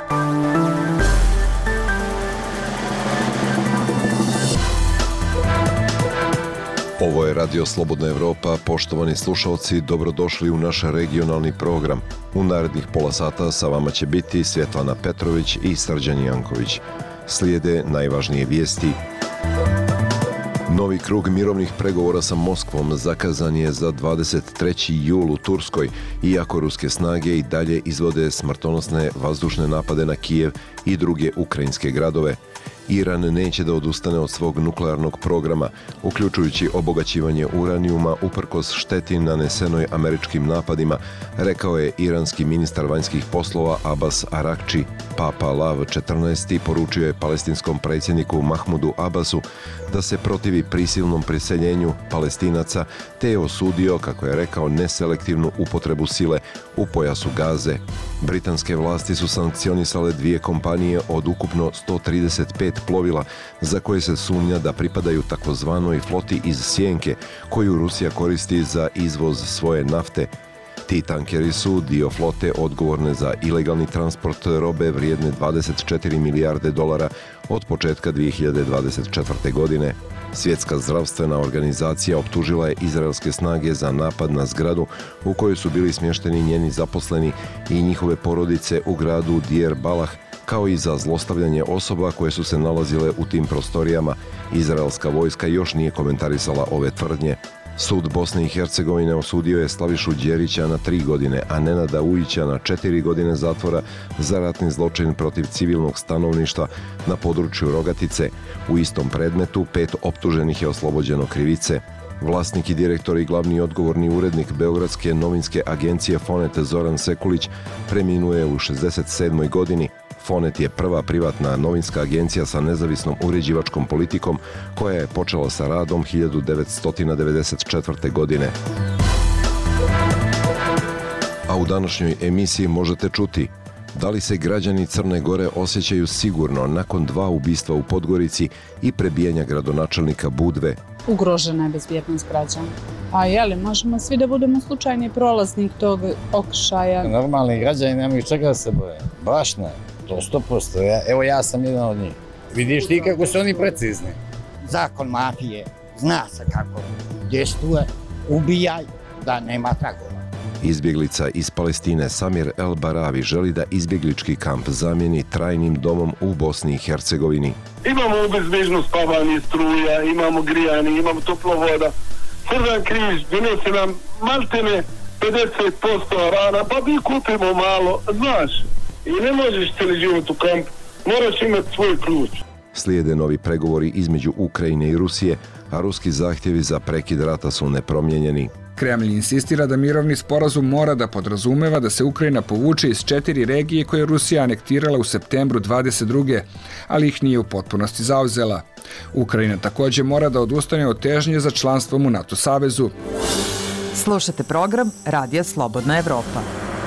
Ovo je Radio Slobodna Evropa. Poštovani slušalci, dobrodošli u naš regionalni program. U narednih pola sata sa vama će biti Svjetlana Petrović i Srđan Janković. Slijede najvažnije vijesti. Novi krug mirovnih pregovora sa Moskvom zakazan je za 23. jul u Turskoj, iako ruske snage i dalje izvode smrtonosne vazdušne napade na Kijev i druge ukrajinske gradove. Iran neće da odustane od svog nuklearnog programa, uključujući obogaćivanje uranijuma uprkos šteti nanesenoj američkim napadima, rekao je iranski ministar vanjskih poslova Abbas Arakči. Papa Lav XIV poručio je palestinskom predsjedniku Mahmudu Abbasu da se protivi prisilnom preseljenju Palestinaca, te je osudio, kako je rekao, neselektivnu upotrebu sile u pojasu Gaze. Britanske vlasti su sankcionisale 2 kompanije od ukupno 135 plovila za koje se sumnja da pripadaju takozvanoj floti iz sjenke, koju Rusija koristi za izvoz svoje nafte. Ti tankeri su dio flote odgovorne za ilegalni transport robe vrijedne 24 milijarde dolara od početka 2024. godine. Svjetska zdravstvena organizacija optužila je izraelske snage za napad na zgradu u kojoj su bili smješteni njeni zaposleni i njihove porodice u gradu Deir Balah, kao i za zlostavljanje osoba koje su se nalazile u tim prostorijama. Izraelska vojska još nije komentarisala ove tvrdnje. Sud Bosne i Hercegovine osudio je Slavišu Đerića na 3 godine, a Nenada Ujića na 4 godine zatvora za ratni zločin protiv civilnog stanovništva na području Rogatice. U istom predmetu 5 optuženih je oslobođeno krivice. Vlasnik i direktor i glavni odgovorni urednik Beogradske novinske agencije Fonet Zoran Sekulić preminuo je u 67. godini. Fonet je prva privatna novinska agencija sa nezavisnom uređivačkom politikom koja je počela sa radom 1994. godine. A u današnjoj emisiji možete čuti: da li se građani Crne Gore osjećaju sigurno nakon 2 ubistva u Podgorici i prebijanja gradonačelnika Budve? Ugrožena je bezbjednost građana. A možemo svi da budemo slučajni prolaznik tog okršaja. Normalni građani nemaju čega da se boje. Baš ne. To 100%. Evo ja sam jedan od njih. Vidiš ti kako su oni precizni. Zakon mafije zna se kako djeluje, ubijaj da nema tragova. Izbjeglica iz Palestine Samir El Baravi želi da izbjeglički kamp zamijeni trajnim domom u Bosni i Hercegovini. Imamo obezbežno spavanje, struja, imamo grijanje, imamo toplovoda. Crven križ donese nam maltene 50% rana, pa mi kupimo malo, znaš. I ne možeš cijeli život u kamp, moraš imati svoj ključ. Slijede novi pregovori između Ukrajine i Rusije, a ruski zahtjevi za prekid rata su nepromijenjeni. Kremlj insistira da mirovni sporazum mora da podrazumeva da se Ukrajina povuče iz 4 regije koje je Rusija anektirala u septembru 22. ali ih nije u potpunosti zauzela. Ukrajina također mora da odustane od težnje za članstvom u NATO savezu. Slušate program Radija Slobodna Evropa.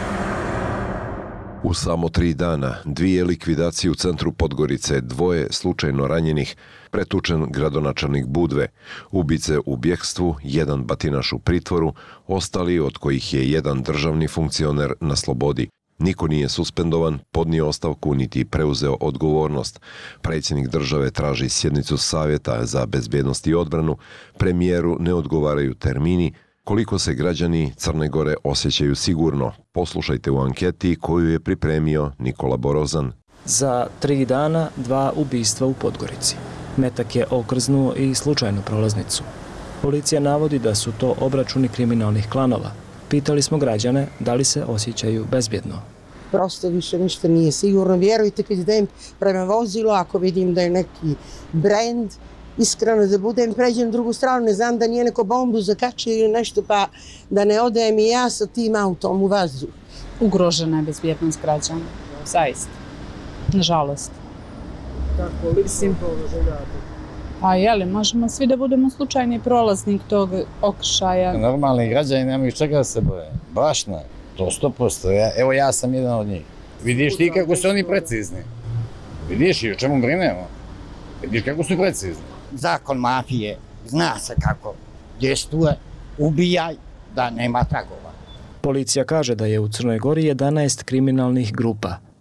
U samo 3 dana, 2 likvidacije u centru Podgorice, 2 slučajno ranjenih, pretučen gradonačelnik Budve, ubice u bjekstvu, 1 batinaš u pritvoru, ostali od kojih je 1 državni funkcioner na slobodi. Niko nije suspendovan, podnio ostavku niti preuzeo odgovornost. Predsjednik države traži sjednicu Savjeta za bezbjednost i odbranu, premijeru ne odgovaraju termini. Koliko se građani Crne Gore osjećaju sigurno? Poslušajte u anketi koju je pripremio Nikola Borozan. Za 3 dana 2 ubistva u Podgorici. Metak je okrznuo i slučajnu prolaznicu. Policija navodi da su to obračuni kriminalnih klanova. Pitali smo građane da li se osjećaju bezbjedno. Prosto više ništa nije sigurno. Vjerujte, kad idem prema vozilu, ako vidim da je neki brend, iskreno da budem, pređem drugu stranu, ne znam da nije neko bombu zakačio ili nešto, pa da ne odem i ja sa tim autom u vazduh. Ugrožena je bezbjednost građana, zaista, nažalost. Tako li simpolno željate? Možemo svi da budemo slučajni prolaznik tog okršaja. Normalni građani nemaju čega da se boje. Baš ne. To 100%. Evo ja sam jedan od njih. Vidiš ti kako su oni precizni. Vidiš i o čemu brinemo. Vidiš kako su precizni. Zakon mafije zna se kako djeluje, ubijaj da nema tragova. Policija kaže da je u Crnoj Gori 11 kriminalnih grupa.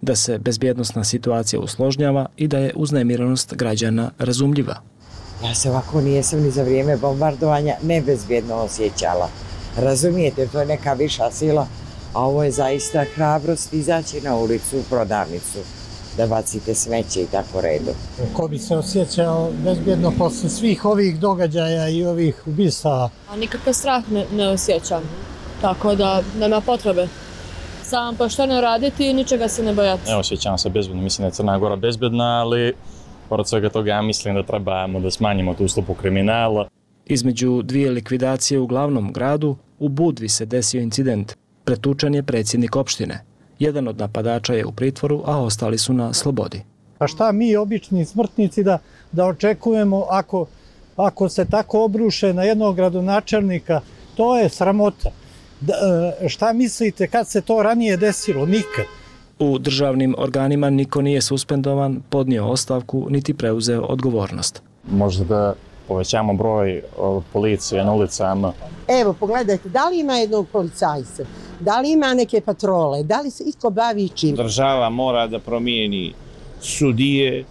da se bezbjednosna situacija usložnjava i da je uznemiranost građana razumljiva. Ja se ovako nijesam ni za vrijeme bombardovanja nebezbjedno osjećala. Razumijete, to je neka viša sila, a ovo je zaista hrabrost izaći na ulicu, u prodavnicu, da bacite smeće i tako redu. Ko bi se osjećao bezbjedno posle svih ovih događaja i ovih ubistava? Nikakav strah ne osjećam, tako da nema potrebe. Samo pošteno raditi i ničega se ne bojati. Ne osjećam se bezbjedno, mislim da je Crna Gora bezbjedna, ali pored svega toga ja mislim da trebamo da smanjimo tu stopu kriminala. Između dvije likvidacije u glavnom gradu, u Budvi se desio incident. Pretučen je predsjednik opštine. Jedan od napadača je u pritvoru, a ostali su na slobodi. Pa šta mi, obični smrtnici, da očekujemo ako se tako obruše na jednog gradonačelnika? To je sramota. Šta mislite kad se to ranije desilo? Nikad. U državnim organima niko nije suspendovan, podnio ostavku, niti preuzeo odgovornost. Možda da povećamo broj policije na ulicama. Evo, pogledajte, da li ima jednog policajca? Da li ima neke patrole? Da li se itko bavi čim? Država mora da promijeni sudije,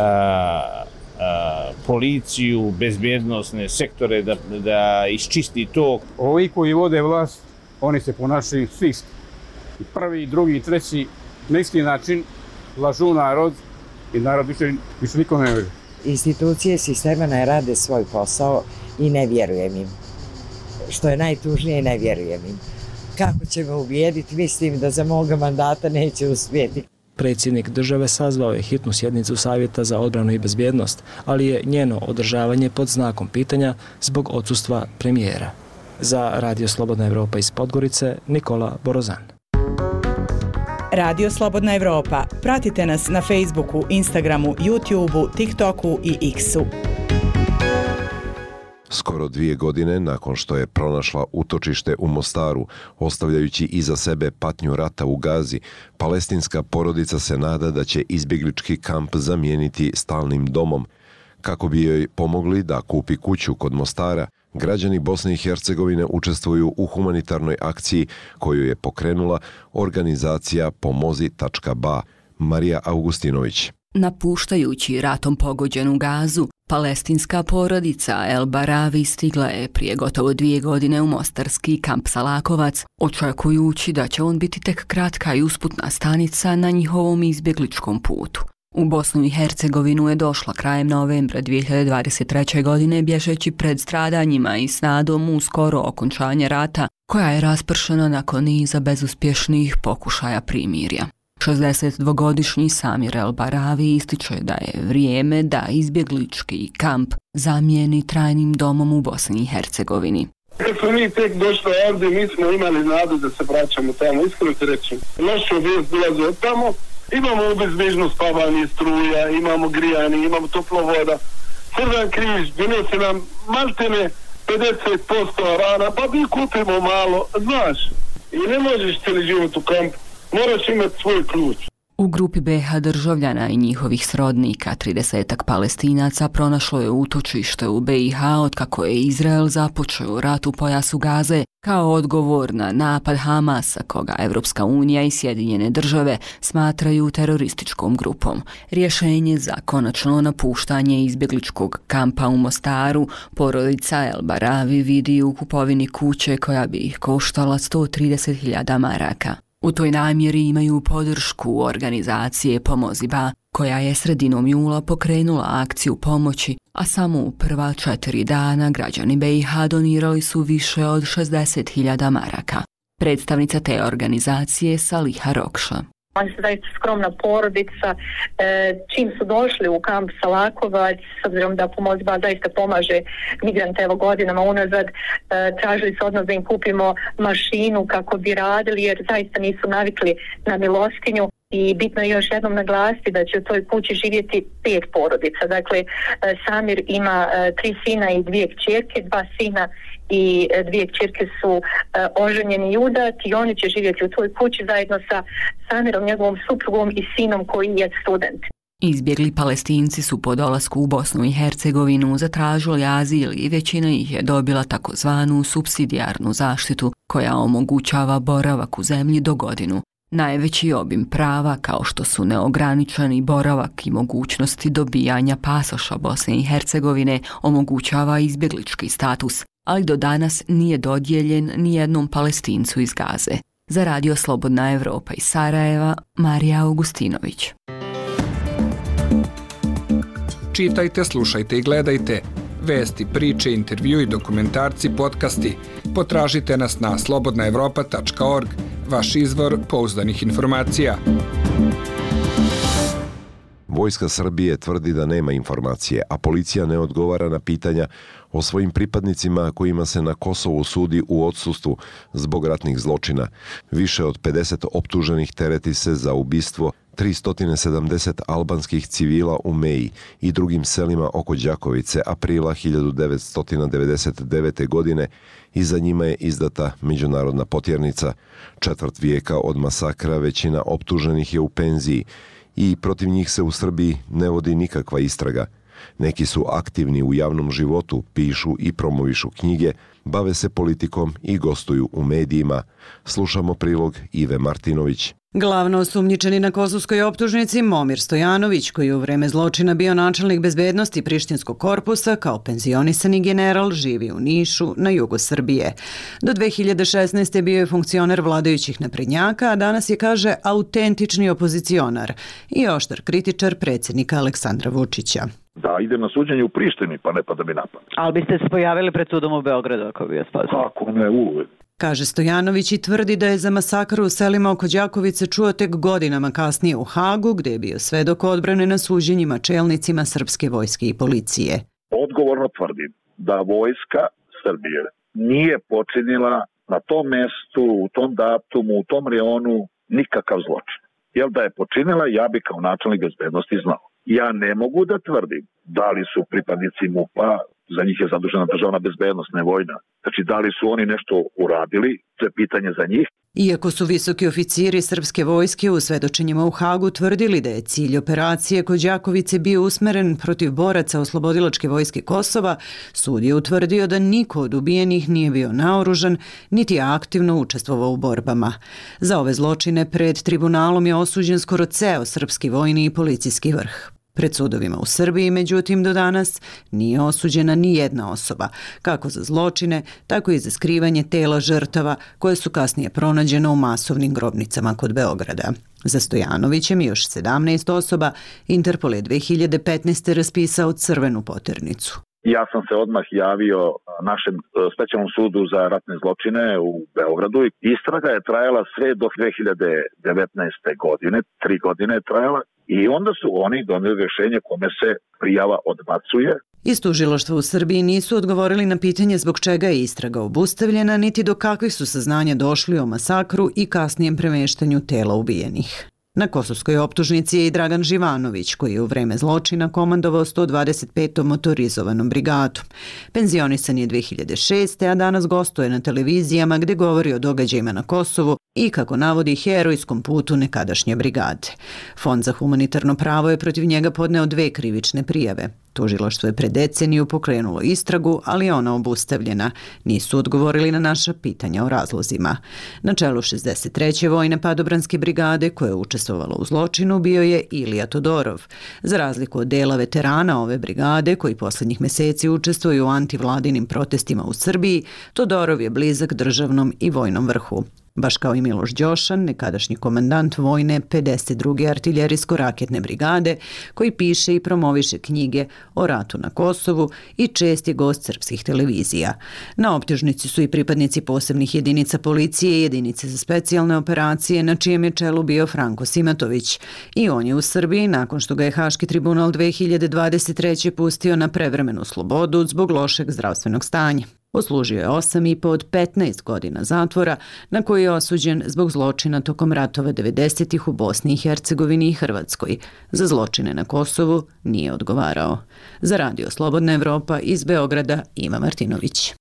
policiju, bezbjednosne sektore, da iščisti to. Ovi koji vode vlast, oni se ponašaju svi isti. Prvi, drugi, treći, na isti način lažu narod i narod više niko ne vjeruje. Institucije sistema ne rade svoj posao i ne vjerujem im. Što je najtužnije, ne vjerujem im. Kako će me ubijediti, mislim da za moga mandata neće uspjeti. Predsjednik države sazvao je hitnu sjednicu Savjeta za odbranu i bezbjednost, ali je njeno održavanje pod znakom pitanja zbog odsustva premijera. Za Radio Slobodna Evropa iz Podgorice, Nikola Borozan. Radio Slobodna Evropa. Pratite nas na Facebooku, Instagramu, YouTubeu, TikToku i X-u. Skoro 2 godine nakon što je pronašla utočište u Mostaru, ostavljajući iza sebe patnju rata u Gazi, palestinska porodica se nada da će izbjeglički kamp zamijeniti stalnim domom. Kako bi joj pomogli da kupi kuću kod Mostara, građani Bosne i Hercegovine učestvuju u humanitarnoj akciji koju je pokrenula organizacija Pomozi.ba. Marija Augustinović. Napuštajući ratom pogođenu Gazu, palestinska porodica El Baravi stigla je prije gotovo 2 godine u mostarski kamp Salakovac, očekujući da će on biti tek kratka i usputna stanica na njihovom izbjegličkom putu. U Bosnu i Hercegovinu je došla krajem novembra 2023. godine bježeći pred stradanjima i s nadom u skoro okončanje rata, koja je raspršena nakon niza bezuspješnih pokušaja primirja. 62-godišnji Samir El Baravi ističe da je vrijeme da izbjeglički kamp zamijeni trajnim domom u Bosni i Hercegovini. Kad smo mi tek došli ovdje, mi smo imali nadu da se vraćamo tamo, iskreno ti reći. Loša vijest dolazi od tamo, imamo obezbježno spavanje struja, imamo grijanje, imamo toplovoda. Crven križ donese nam maltene 50% rana, pa mi kupimo malo, znaš. I ne možeš cijeli život u kampu, moraš imati svoj ključ. U grupi BiH državljana i njihovih srodnika 30-ak Palestinaca pronašlo je utočište u BiH otkako je Izrael započeo rat u pojasu Gaze kao odgovor na napad Hamasa, koga Evropska unija i Sjedinjene države smatraju terorističkom grupom. Rješenje za konačno napuštanje izbjegličkog kampa u Mostaru porodica El Baravi vidi u kupovini kuće koja bi ih koštala 130.000 maraka. U toj namjeri imaju podršku organizacije Pomozi.ba, koja je sredinom jula pokrenula akciju pomoći, a samo u prva 4 dana građani BiH donirali su više od 60.000 maraka. Predstavnica te organizacije Saliha Rokša. Oni su zaista skromna porodica. Čim su došli u kamp Salakovac, s obzirom da Pomozi.ba zaista pomaže migrante evo godinama unazad, tražili su od nas da im kupimo mašinu kako bi radili, jer zaista nisu navikli na milostinju. I bitno je još jednom naglasiti da će u toj kući živjeti 5 porodica. Dakle, Samir ima 3 sina i 2 kćerke, 2 sina i 2 kćerke su oženjeni i udati i oni će živjeti u toj kući zajedno sa Samirom, njegovom suprugom i sinom koji je student. Izbjegli Palestinci su po dolasku u Bosnu i Hercegovinu zatražili azil i većina ih je dobila takozvanu supsidijarnu zaštitu koja omogućava boravak u zemlji do godinu. Najveći obim prava, kao što su neograničeni boravak i mogućnosti dobijanja pasoša Bosne i Hercegovine, omogućava izbjeglički status, ali do danas nije dodijeljen ni jednom Palestincu iz Gaze. Za Radio Slobodna Evropa iz Sarajeva, Marija Augustinović. Čitajte, slušajte i gledajte. Vesti, priče, intervju i dokumentarci, podcasti. Potražite nas na slobodnaevropa.org, vaš izvor pouzdanih informacija. Vojska Srbije tvrdi da nema informacije, a policija ne odgovara na pitanja o svojim pripadnicima kojima se na Kosovu sudi u odsustvu zbog ratnih zločina. Više od 50 optuženih tereti se za ubistvo 370 albanskih civila u Meji i drugim selima oko Đakovice aprila 1999. godine i za njima je izdata međunarodna potjernica. Četvrt vijeka od masakra većina optuženih je u penziji i protiv njih se u Srbiji ne vodi nikakva istraga. Neki su aktivni u javnom životu, pišu i promovišu knjige, bave se politikom i gostuju u medijima. Slušamo prilog Ive Martinović. Glavno osumnjičeni na kosovskoj optužnici Momir Stojanović, koji je u vreme zločina bio načelnik bezbednosti Prištinskog korpusa, kao penzionisani general, živi u Nišu, na jugu Srbije. Do 2016. bio je funkcioner vladajućih naprednjaka, a danas je, kaže, autentični opozicionar i oštar kritičar predsjednika Aleksandra Vučića. Da idem na suđenje u Prištini, pa ne pada mi napad. Ali biste se pojavili pred sudom u Beogradu ako bi vas spasio? Kako ne, uvek. Kaže Stojanović i tvrdi da je za masakr u selima oko Đakovice čuo tek godinama kasnije u Hagu, gdje je bio svedok odbrane na suđenjima čelnicima srpske vojske i policije. Odgovorno tvrdim da vojska Srbije nije počinila na tom mestu, u tom datumu, u tom reonu nikakav zločin. Jer da je počinila, ja bi kao načelnik bezbednosti znao. Ja ne mogu da tvrdim da li su pripadnici MUP-a, za njih je zadužena državna bezbednost, ne vojna. Znači, da li su oni nešto uradili, to je pitanje za njih. Iako su visoki oficiri srpske vojske u svedočenjima u Hagu tvrdili da je cilj operacije kod Đakovice bio usmeren protiv boraca oslobodilačke vojske Kosova, sud je utvrdio da niko od ubijenih nije bio naoružan, niti je aktivno učestvovao u borbama. Za ove zločine pred tribunalom je osuđen skoro ceo srpski vojni i policijski vrh. Pred sudovima u Srbiji, međutim, do danas nije osuđena ni jedna osoba, kako za zločine, tako i za skrivanje tela žrtava koje su kasnije pronađene u masovnim grobnicama kod Beograda. Za Stojanovićem i još 17 osoba Interpol je 2015. raspisao crvenu poternicu. Ja sam se odmah javio našem specijalnom sudu za ratne zločine u Beogradu. Istraga je trajala sve do 2019. godine, 3 godine je trajala i onda su oni doneli rješenje kome se prijava odbacuje. Iz tužilaštva u Srbiji nisu odgovorili na pitanje zbog čega je istraga obustavljena, niti do kakvih su saznanja došli o masakru i kasnijem premeštanju tela ubijenih. Na kosovskoj optužnici je i Dragan Živanović, koji je u vreme zločina komandovao 125. motorizovanom brigadom. Penzionisan je 2006. a danas gostuje na televizijama gdje govori o događajima na Kosovu i, kako navodi, herojskom putu nekadašnje brigade. Fond za humanitarno pravo je protiv njega podneo 2 krivične prijave. Tužilaštvo je pred deceniju pokrenulo istragu, ali je ona obustavljena. Nisu odgovorili na naša pitanja o razlozima. Na čelu 63. vojne padobranske brigade, koja je učestvovala u zločinu, bio je Ilija Todorov. Za razliku od dela veterana ove brigade, koji posljednjih mjeseci učestvuju u antivladinim protestima u Srbiji, Todorov je blizak državnom i vojnom vrhu. Baš kao i Miloš Đošan, nekadašnji komandant vojne 52. artiljerijsko-raketne brigade, koji piše i promoviše knjige o ratu na Kosovu i čest je gost srpskih televizija. Na optužnici su i pripadnici posebnih jedinica policije i jedinice za specijalne operacije, na čijem je čelu bio Franko Simatović. I on je u Srbiji, nakon što ga je Haški tribunal 2023. pustio na prevremenu slobodu zbog lošeg zdravstvenog stanja. Odslužio je 8,5 od 15 godina zatvora, na koji je osuđen zbog zločina tokom ratova 90-ih u Bosni i Hercegovini i Hrvatskoj. Za zločine na Kosovu nije odgovarao. Za Radio Slobodna Evropa iz Beograda, Ima Martinović.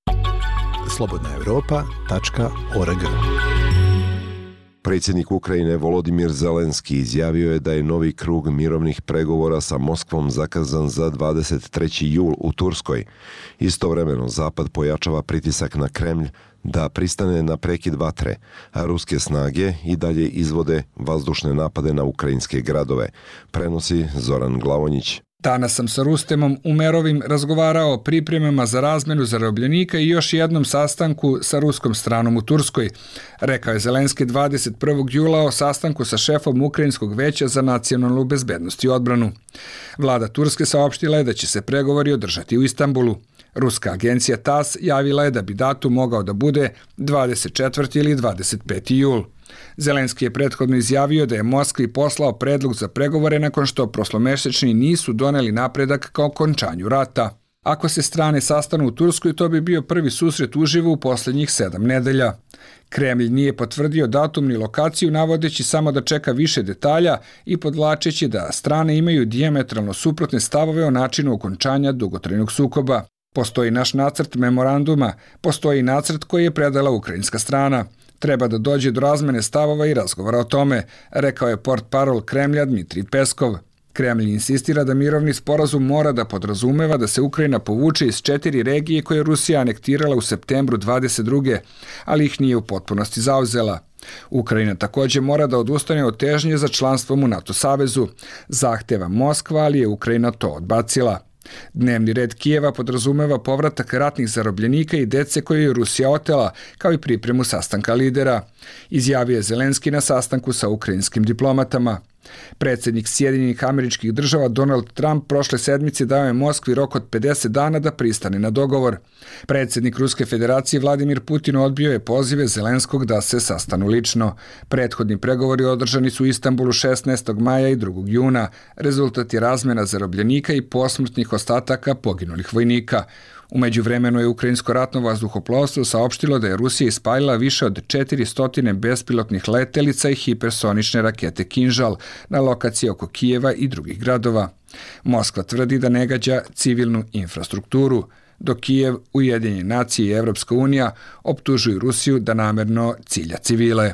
slobodnaevropa.org. Predsjednik Ukrajine Volodimir Zelenski izjavio je da je novi krug mirovnih pregovora sa Moskvom zakazan za 23. jul u Turskoj. Istovremeno, Zapad pojačava pritisak na Kremlj da pristane na prekid vatre, a ruske snage i dalje izvode vazdušne napade na ukrajinske gradove, prenosi Zoran Glavonjić. Danas sam sa Rustemom Umerovim razgovarao o pripremama za razmenu zarobljenika i još jednom sastanku sa ruskom stranom u Turskoj, rekao je Zelenski 21. jula o sastanku sa šefom Ukrajinskog veća za nacionalnu bezbednost i odbranu. Vlada Turske saopštila je da će se pregovori održati u Istanbulu. Ruska agencija TASS javila je da bi datum mogao da bude 24. ili 25. jul. Zelenski je prethodno izjavio da je Moskvi poslao predlog za pregovore nakon što prošlomesečni nisu doneli napredak ka okončanju rata. Ako se strane sastanu u Turskoj, to bi bio prvi susret uživo u posljednjih 7 nedelja. Kremlj nije potvrdio datum ni lokaciju, navodeći samo da čeka više detalja i podvlačeći da strane imaju dijametralno suprotne stavove o načinu okončanja dugotrajnog sukoba. Postoji naš nacrt memoranduma, postoji nacrt koji je predala ukrajinska strana. Treba da dođe do razmene stavova i razgovora o tome, rekao je portparol Kremlja Dmitrij Peskov. Kremlj insistira da mirovni sporazum mora da podrazumeva da se Ukrajina povuče iz 4 regije koje je Rusija anektirala u septembru 22. ali ih nije u potpunosti zauzela. Ukrajina također mora da odustane od težnje za članstvom u NATO savezu. Zahteva Moskva, ali je Ukrajina to odbacila. Dnevni red Kijeva podrazumeva povratak ratnih zarobljenika i dece koje je Rusija otela, kao i pripremu sastanka lidera, izjavio je Zelenski na sastanku sa ukrajinskim diplomatama. Predsjednik Sjedinjenih Američkih Država Donald Trump prošle sedmice dao je Moskvi rok od 50 dana da pristane na dogovor. Predsjednik Ruske federacije Vladimir Putin odbio je pozive Zelenskog da se sastanu lično. Prethodni pregovori održani su u Istanbulu 16. maja i 2. juna. Rezultat je razmjena zarobljenika i posmrtnih ostataka poginulih vojnika. U međuvremenu je ukrajinsko ratno vazduhoplovstvo saopštilo da je Rusija ispalila više od 400 bespilotnih letelica i hipersonične rakete Kinžal na lokaciji oko Kijeva i drugih gradova. Moskva tvrdi da ne gađa civilnu infrastrukturu, dok Kijev, Ujedinjene nacije i Evropska unija optužuju Rusiju da namerno cilja civile.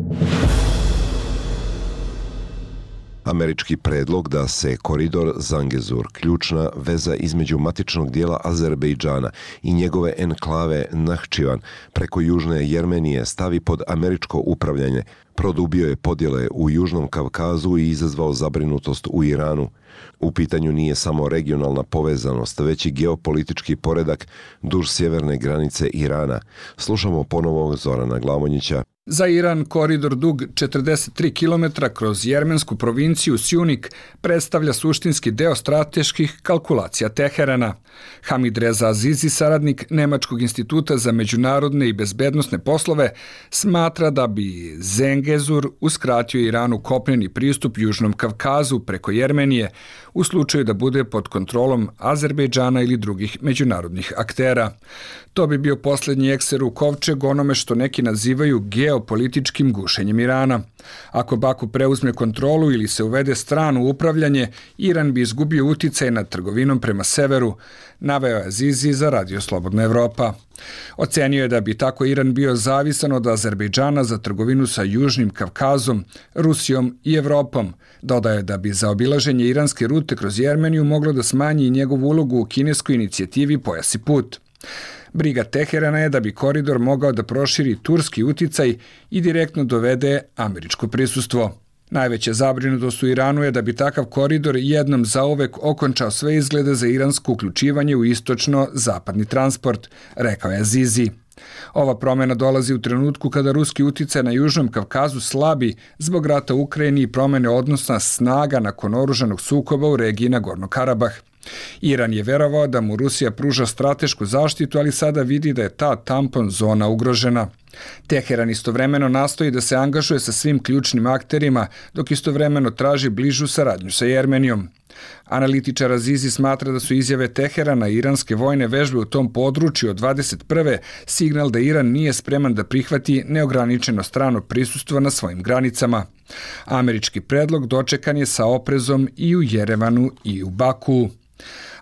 Američki predlog da se koridor Zangezur, ključna veza između matičnog dijela Azerbejdžana i njegove enklave Nahčivan preko južne Jermenije stavi pod američko upravljanje, produbio je podjele u Južnom Kavkazu i izazvao zabrinutost u Iranu. U pitanju nije samo regionalna povezanost, već i geopolitički poredak duž sjeverne granice Irana. Slušamo ponovo Zorana Glavonjića. Za Iran koridor dug 43 km kroz jermensku provinciju Sjunik predstavlja suštinski deo strateških kalkulacija Teherana. Hamid Reza Azizi, saradnik Nemačkog instituta za međunarodne i bezbednosne poslove, smatra da bi Zengezur uskratio Iranu kopneni pristup Južnom Kavkazu preko Jermenije u slučaju da bude pod kontrolom Azerbejdžana ili drugih međunarodnih aktera. To bi bio posljednji ekser u kovčeg onome što neki nazivaju geopolitičkim gušenjem Irana. Ako Baku preuzme kontrolu ili se uvede strano upravljanje, Iran bi izgubio uticaj nad trgovinom prema severu, naveo je Azizi za Radio Slobodna Evropa. Ocenio je da bi tako Iran bio zavisan od Azerbejdžana za trgovinu sa Južnim Kavkazom, Rusijom i Evropom. Dodaje da bi za obilaženje iranske rute kroz Jermeniju moglo da smanji i njegovu ulogu u kineskoj inicijativi Pojas i put. Briga Teherana je da bi koridor mogao da proširi turski uticaj i direktno dovede američko prisustvo. Najveća zabrinutost u Iranu je da bi takav koridor jednom zauvek okončao sve izglede za iransko uključivanje u istočno-zapadni transport, rekao je Azizi. Ova promjena dolazi u trenutku kada ruski uticaj na Južnom Kavkazu slabi zbog rata u Ukrajini i promjene odnosa snaga nakon oružanog sukoba u regiji Nagorno Karabah. Iran je verovao da mu Rusija pruža stratešku zaštitu, ali sada vidi da je ta tampon zona ugrožena. Teheran istovremeno nastoji da se angažuje sa svim ključnim akterima, dok istovremeno traži bližu saradnju sa Jermenijom. Analitičar Azizi smatra da su izjave Teherana i iranske vojne vežbe u tom području od 21. signal da Iran nije spreman da prihvati neograničeno strano prisustvo na svojim granicama. Američki predlog dočekan je sa oprezom i u Jerevanu i u Baku.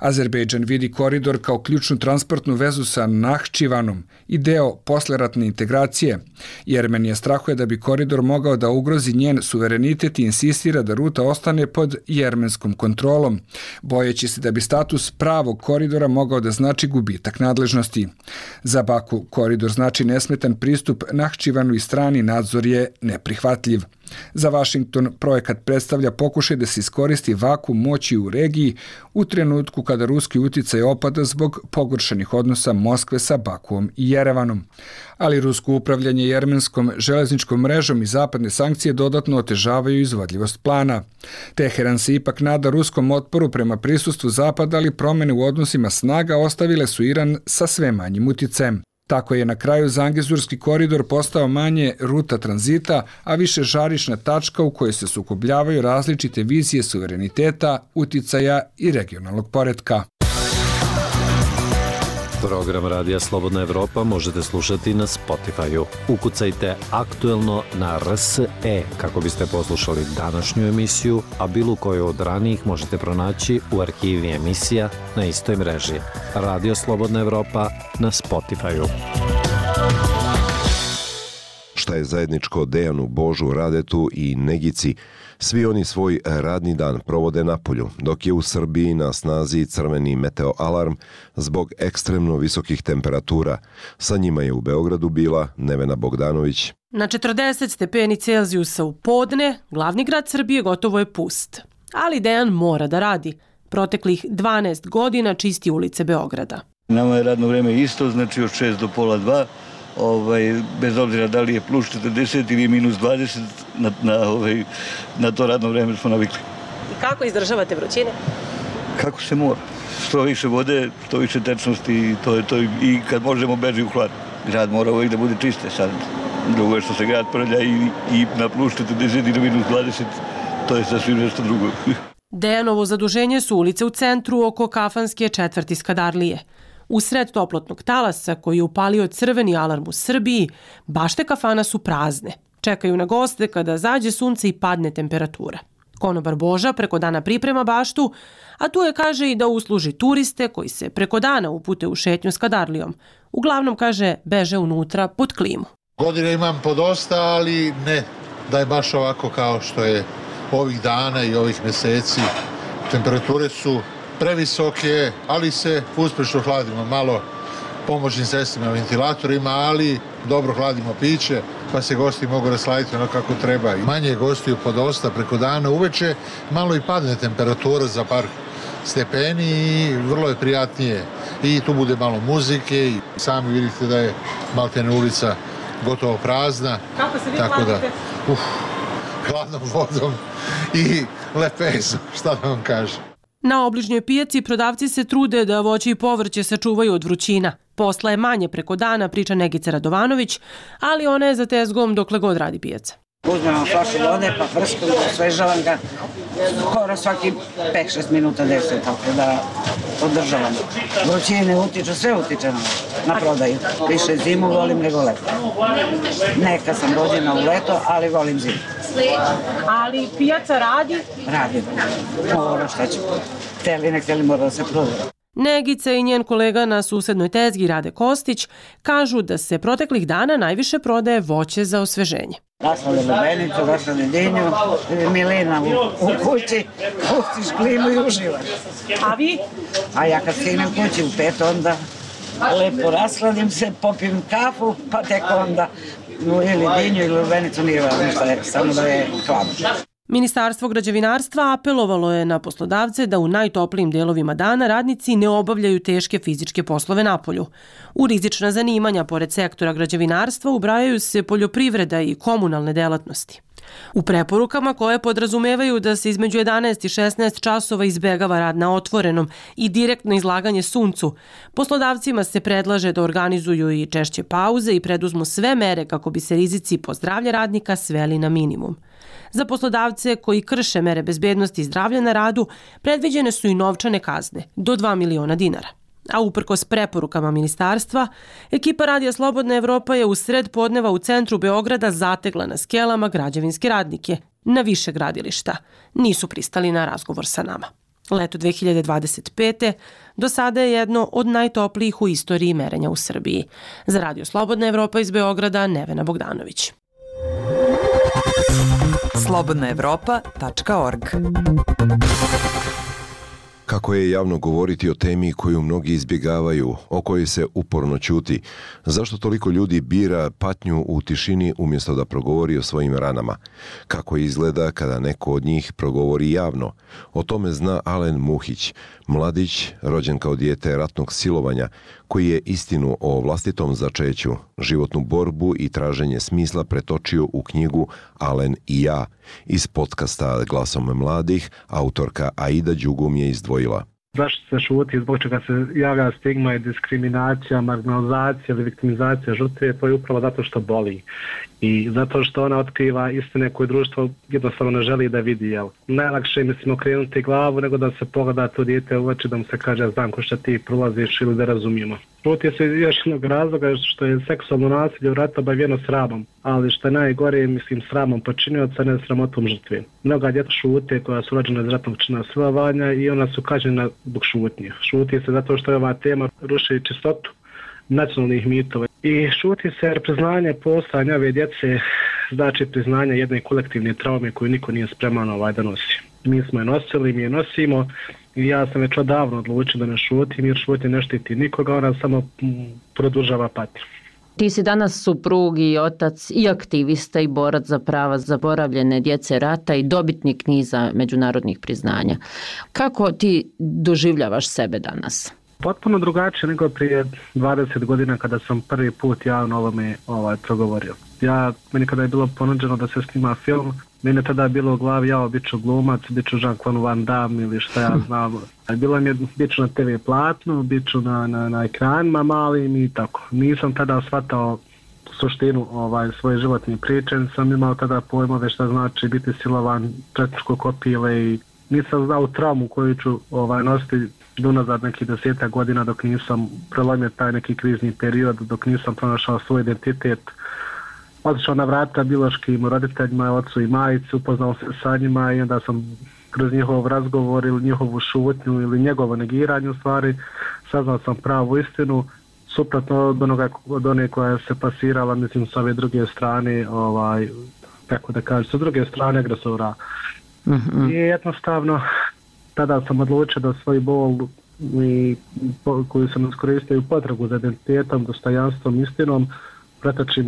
Azerbejdžan vidi koridor kao ključnu transportnu vezu sa Nahčivanom i deo posleratne integracije. Jermenija strahuje da bi koridor mogao da ugrozi njen suverenitet i insistira da ruta ostane pod jermenskom kontrolom, bojeći se da bi status pravog koridora mogao da znači gubitak nadležnosti. Za Baku koridor znači nesmetan pristup Nahčivanu i strani nadzor je neprihvatljiv. Za Vašington projekat predstavlja pokušaj da se iskoristi vakuum moći u regiji u trenutku kada ruski uticaj opada zbog pogoršanih odnosa Moskve sa Bakuom i Jerevanom. Ali rusko upravljanje jermenskom železničkom mrežom i zapadne sankcije dodatno otežavaju izvodljivost plana. Teheran se ipak nada ruskom otporu prema prisustvu Zapada, ali promene u odnosima snaga ostavile su Iran sa sve manjim uticajem. Tako je na kraju Zangezurski koridor postao manje ruta tranzita, a više žarišna tačka u kojoj se sukobljavaju različite vizije suvereniteta, uticaja i regionalnog poretka. Program Radija Slobodna Evropa možete slušati na Spotify-u. Ukucajte Aktuelno na RSE kako biste poslušali današnju emisiju, a bilo koju od ranijih možete pronaći u arhivi emisija na istoj mreži. Radio Slobodna Evropa na Spotify-u. Šta je zajedničko Dejanu, Božu, Radetu i Negici? Svi oni svoj radni dan provode napolju, dok je u Srbiji na snazi crveni meteo alarm zbog ekstremno visokih temperatura. Sa njima je u Beogradu bila Nevena Bogdanović. Na 40 stepeni Celzijusa u podne, glavni grad Srbije gotovo je pust. Ali Dejan mora da radi. Proteklih 12 godina čisti ulice Beograda. Nama je radno vreme isto, znači od 6 do pola 2. Bez obzira da li je plus 40 ili minus 20, na to radno vreme smo navikli. I kako izdržavate vrućine? Kako se mora. Što više vode, što više tečnosti i to je to. I kad možemo beži u hlad. Grad mora uvijek da bude čiste sad. Drugo je što se grad prlja i na plus 40 ili minus 20, to je sasvim nešto drugo. Dejanovo zaduženje su ulice u centru oko kafanske četvrti Skadarlije. Usred toplotnog talasa koji je upalio crveni alarm u Srbiji, bašte kafana su prazne. Čekaju na goste kada zađe sunce i padne temperatura. Konobar Boža preko dana priprema baštu, a tu je, kaže, i da usluži turiste koji se preko dana upute u šetnju Skadarlijom. Uglavnom, kaže, beže unutra pod klimu. Godine imam podosta, ali ne da je baš ovako kao što je ovih dana i ovih meseci. Temperature su previsoke, ali se uspešno hladimo malo pomoćnim sredstvima, ventilatorima, ali dobro hladimo piće, pa se gosti mogu rasladiti ono kako treba. Manje gostiju podosta preko dana, uveče malo i padne temperatura za par stepeni i vrlo je prijatnije. I tu bude malo muzike i sami vidite da je maltene ulica gotovo prazna. Kako se vi hladite? Hladnom vodom i lepezom, šta da vam kažem. Na obližnjoj pijaci prodavci se trude da voće i povrće sačuvaju od vrućina. Posla je manje preko dana, priča Negica Radovanović, ali ona je za tezgom dokle god radi pijaca. Uzmemo flašu vode, pa prskam ga, osvežavam ga, skoro svaki 5-6 minuta 10, tako da održavam. Vrućine utiču, sve utiče na prodaju. Više zimu volim nego leto. Neka sam rođena u leto, ali volim zimu. Ali pijaca radi? Radi. Ovo šta ću. Hteli, ne hteli, mora da se prodaje. Negica i njen kolega na susednoj tezgi Rade Kostić kažu da se proteklih dana najviše prodaje voće za osveženje. Raslade lubenicu, raslade dinju, milina u kući, pustiš klimu i uživaš. A vi? A ja kad stignem kući u 5, onda lepo rasladim se, popijem kafu, pa tek onda ili dinju ili lubenicu, nije važno šta je, samo da je hladno. Ministarstvo građevinarstva apelovalo je na poslodavce da u najtoplijim delovima dana radnici ne obavljaju teške fizičke poslove napolju. U rizična zanimanja, pored sektora građevinarstva, ubrajaju se poljoprivreda i komunalne delatnosti. U preporukama koje podrazumevaju da se između 11 i 16 časova izbegava rad na otvorenom i direktno izlaganje suncu, poslodavcima se predlaže da organizuju i češće pauze i preduzmu sve mere kako bi se rizici po zdravlje radnika sveli na minimum. Za poslodavce koji krše mere bezbednosti i zdravlja na radu predviđene su i novčane kazne do 2 miliona dinara. A uprkos preporukama ministarstva, ekipa Radija Slobodna Evropa je u sred podneva u centru Beograda zategla na skelama građevinske radnike na više gradilišta. Nisu pristali na razgovor sa nama. Leto 2025. do sada je jedno od najtoplijih u istoriji merenja u Srbiji. Za Radio Slobodna Evropa iz Beograda, Nevena Bogdanović. slobodnaevropa.org. Kako je javno govoriti o temi koju mnogi izbjegavaju, o kojoj se uporno ćuti? Zašto toliko ljudi bira patnju u tišini umjesto da progovori o svojim ranama? Kako izgleda kada neko od njih progovori javno? O tome zna Alen Muhić, mladić rođen kao dijete ratnog silovanja, koji je istinu o vlastitom začeću, životnu borbu i traženje smisla pretočio u knjigu Alen i ja. Iz podcasta Glasom mladih autorka Aida Đugum je izdvojila. Zašto se šuti, zbog čega se javlja stigma i diskriminacija, marginalizacija ili viktimizacija žrtve, to je upravo zato što boli. I zato što ona otkriva istine koje društvo jednostavno ne želi da vidi. Jel? Najlakše je mislim okrenuti glavu nego da se pogleda to dijete u oči, da mu se kaže znam ko što ti prolaziš ili da razumijemo. Šuti se još jednog razloga što je seksualno nasilje u ratu obavijeno sramom, ali što je najgore, mislim, sramom počinioca, ne sramotom žrtve. Mnoga djeca šute koja su rođena iz ratnog čina silovanja i ona su kažnjena zbog šutnje. Šuti se zato što je ova tema ruši čistotu nacionalnih mitova. I šuti se jer priznanje postojanja ove djece znači priznanje jedne kolektivne traume koju niko nije spreman da nosi. Mi smo je nosili, mi je nosimo i ja sam već odavno odlučio da ne šutim jer šutnje ne štiti nikoga, ona samo produžava patnju. Ti si danas suprug i otac i aktivista i borac za prava zaboravljene djece rata i dobitnik niza međunarodnih priznanja. Kako ti doživljavaš sebe danas? Potpuno drugačije nego prije 20 godina kada sam prvi put javno ovome progovorio. Meni kada je bilo ponuđeno da se snima film, meni je tada bilo u glavi bit ću glumac, bit ću Jean-Claude Van Damme ili šta ja znam. Bilo mi je bit ću na TV platnu, bit ću na ekranima malim i tako. Nisam tada shvatao suštinu svoje životne priče, sam imao tada pojmove šta znači biti silovan, četničko kopile i nisam znao traumu koju ću nositi unazad nekih 10 godina dok nisam prelomio taj neki krizni period, dok nisam pronašao svoj identitet. Otišao na vrata biološkim roditeljima, ocu i majici, upoznao se sa njima i onda sam kroz njihov razgovor ili njihovu šutnju ili njegovo negiranje u stvari saznao sam pravu istinu, suprotno od one koja se pasirala, mislim, s ove druge strane, kako da kažem, sa druge strane agresora. I jednostavno tada sam odlučio da svoj bol koju sam iskoristio u potragu za identitetom, dostojanstvom, istinom pretočim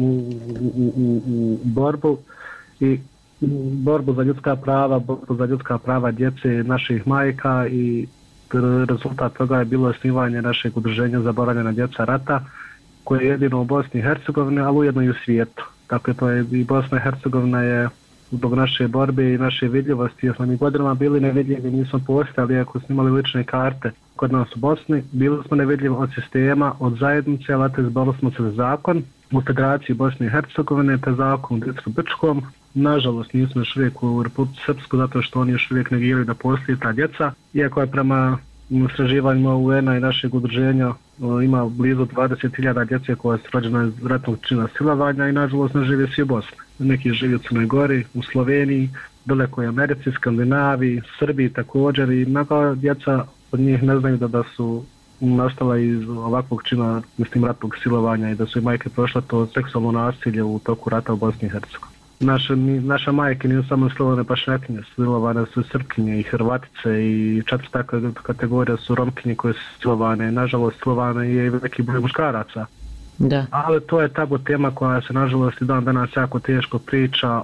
u borbu i borbu za ljudska prava djece naših majka i rezultat toga je bilo osnivanje našeg udruženja Zaboravljena djeca rata koje je jedino u Bosni i Hercegovini, ali ujedno i u svijetu. Dakle, to je i Bosna i Hercegovina je zbog naše borbe i naše vidljivosti, jer smo mi godinama bili nevidljivi, nismo postojali, ako smo imali lične karte kod nas u Bosni, bili smo nevidljivi od sistema, od zajednice, ali izborili smo se za zakon u Federaciji Bosne i Hercegovine, te zakon u Dicko-Brčkom. Nažalost, nismo još uvijek u Republici Srpsku, zato što oni još uvijek negiraju da postoji ta djeca, iako je prema istraživanjima UN-a i našeg udruženja ima blizu 20.000 djece koja su rođena iz ratnog čina silovanja i nažalost ne žive svi u Bosni. Neki žive u Crnoj Gori, u Sloveniji, daleko je Americi, Skandinaviji, Srbiji također i mnoga djeca od njih ne znaju da su nastala iz ovakvog čina, mislim, ratnog silovanja i da su i majke prošle to seksualno nasilje u toku rata u Bosni i Hercegovini. Naša majke nisu samo silovane pašnjakinje, silovane su Srpkinje i Hrvatice i 4 takve kategorije su Romkinje koje su silovane. Nažalost, silovane je i veliki broj muškaraca. Da. Ali to je tabu tema koja se nažalost i dan danas jako teško priča.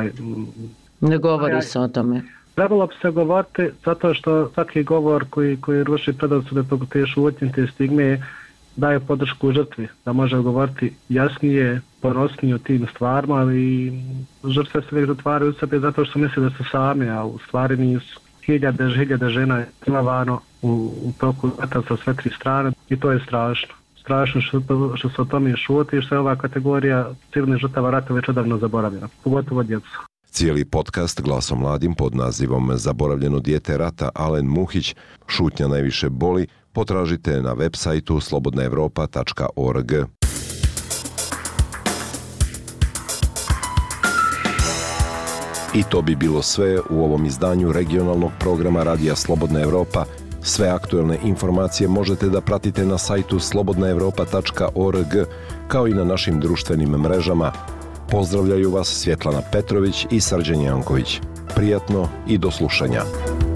Ne govori se o tome. Trebalo bi se govoriti zato što svaki govor koji ruši predrasude te šutnje, te stigme daje podršku žrtvi, da može govoriti jasnije, ponosnije o tim stvarima, ali žrtve se uvijek zatvaraju u sebi zato što misle da su same, a u stvari nisu. Hiljade žena je silovano u toku rata sa sve 3 strane i to je strašno. Strašno što se o tome šuti i što je ova kategorija civilnih žrtava rata već odavno zaboravljena, pogotovo djecu. Cijeli podcast Glasom mladim pod nazivom Zaboravljeno dijete rata Alen Muhić, šutnja najviše boli, potražite na web sajtu slobodnaevropa.org. I to bi bilo sve u ovom izdanju regionalnog programa Radija Slobodna Evropa. Sve aktuelne informacije možete da pratite na sajtu slobodnaevropa.org kao i na našim društvenim mrežama. Pozdravljaju vas Svjetlana Petrović i Srđan Janković. Prijatno i do slušanja.